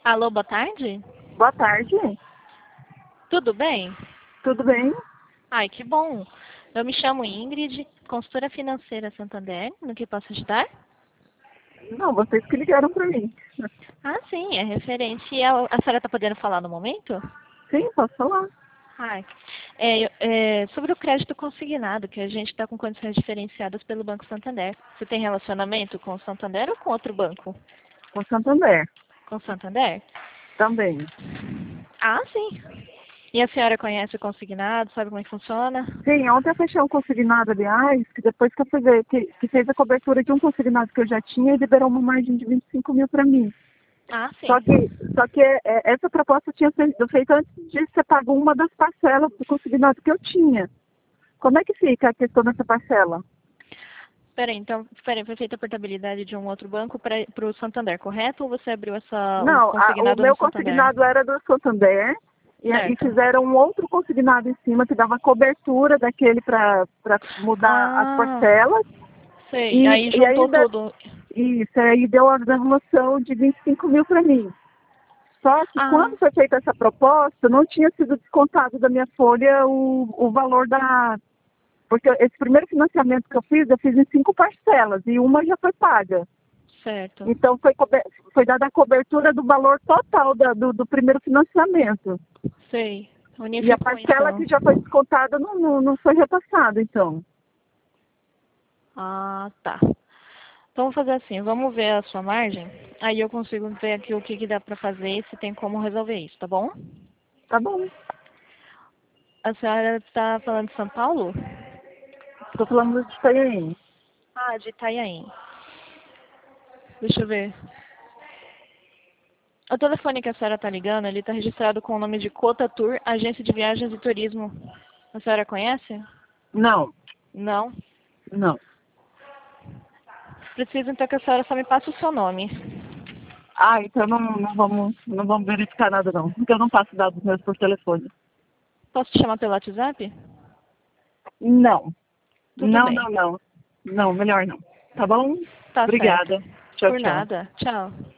Alô, boa tarde? Boa tarde. Tudo bem? Tudo bem? Ai, que bom. Eu me chamo Ingrid, consultora financeira Santander. No que posso ajudar? Não, vocês que ligaram para mim. Ah, sim, é referente. A senhora está podendo falar no momento? Sim, posso falar. Ai, sobre o crédito consignado, que a gente está com condições diferenciadas pelo Banco Santander. Você tem relacionamento com o Santander ou com outro banco? Com Santander. Com o Santander? Também. Ah, sim. E a senhora conhece o consignado, sabe como é que funciona? Sim, ontem eu fechei um consignado, aliás, que depois que eu fui ver, que fez a cobertura de um consignado que eu já tinha e liberou uma margem de 25 mil para mim. Ah, sim. Só que essa proposta tinha sido feita antes de ser pago uma das parcelas do consignado que eu tinha. Como é que fica a questão dessa parcela? Peraí, foi feita a portabilidade de um outro banco para o Santander, correto? Ou você abriu o Não, o consignado meu no Santander? consignado era do Santander e Certo. fizeram um outro consignado em cima que dava cobertura daquele para mudar as Ah, parcelas. sei. Aí E juntou ainda, tudo. isso, aí deu a devolução de 25 mil para mim. Só que Ah, quando foi feita essa proposta, não tinha sido descontado da minha folha o valor da... Porque esse primeiro financiamento que eu fiz em 5 parcelas e uma já foi paga. certo. Então foi dada a cobertura do valor total do primeiro financiamento. Sei. E a Unificou, parcela então. que já foi descontada não foi repassada, então. Ah, tá. Então, vamos fazer assim. Vamos ver a sua margem. Aí eu consigo ver aqui o que dá para fazer e se tem como resolver isso, tá bom? Tá bom. A senhora está falando de São Paulo? Estou falando de Itanhaém. Ah, de Itanhaém. Deixa eu ver. O telefone que a senhora está ligando, ele está registrado com o nome de Cota Tour, Agência de Viagens e Turismo. A senhora conhece? Não, Não. não. Preciso então que a senhora só me passe o seu nome. Ah, então não vamos verificar nada não, porque eu não passo dados meus por telefone. Posso te chamar pelo WhatsApp? Não, Tudo não, bem. não, não. Não, melhor não. Tá bom? Tá certo. Obrigada. Tchau, Por tchau. nada. Tchau.